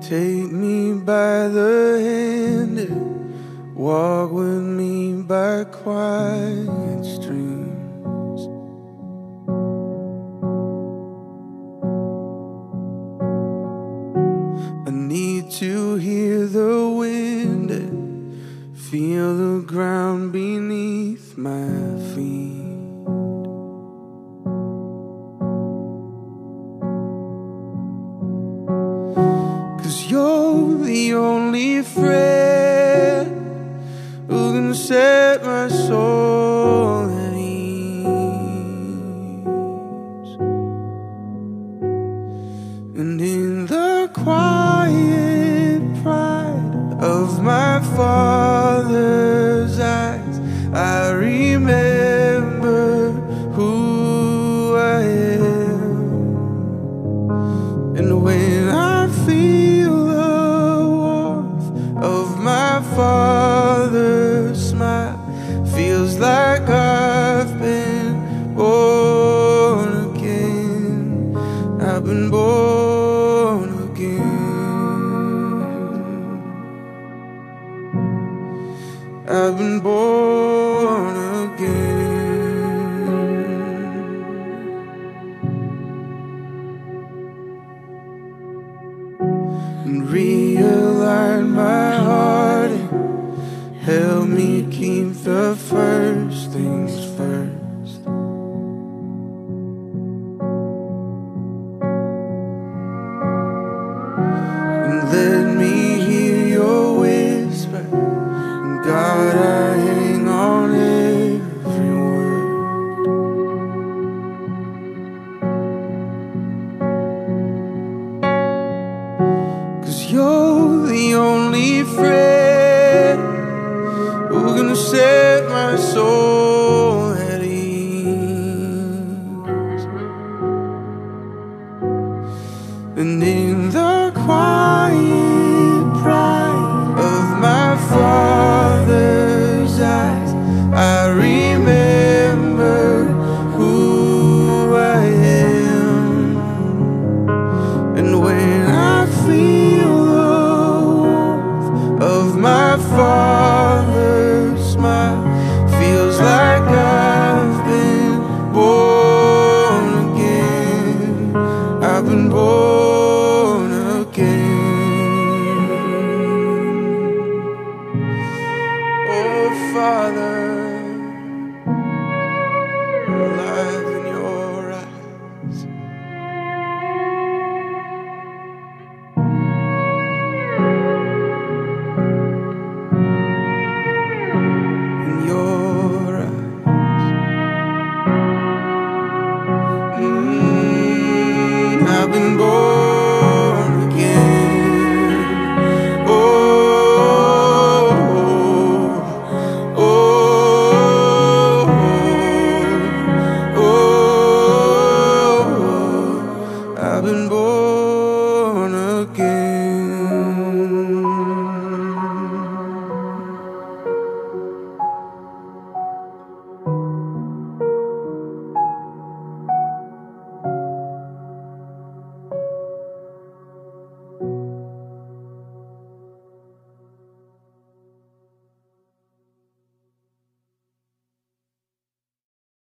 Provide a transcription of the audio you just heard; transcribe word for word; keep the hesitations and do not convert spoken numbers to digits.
Take me by the hand and walk with me by quiet streams. I need to hear the wind and feel the ground beneath my feet. You're the only friend who can set my soul at ease. And in the quiet pride of my Father's eyes, I remember who I am. And when I feel Father's smile, feels like I've been born again. I've been born again. I've been born again. And realign my heart and help me keep the first things first. And let me hear your whisper, and God, I hang on every word. 'Cause you're the only friend who can set my soul at ease. And in the quiet pride of my Father's eyes, I remember who I am. And when I feel the warmth of my Father's smile, feels like I've been born again. I've been born again. Oh Father, I'm alive in your eyes. I've been born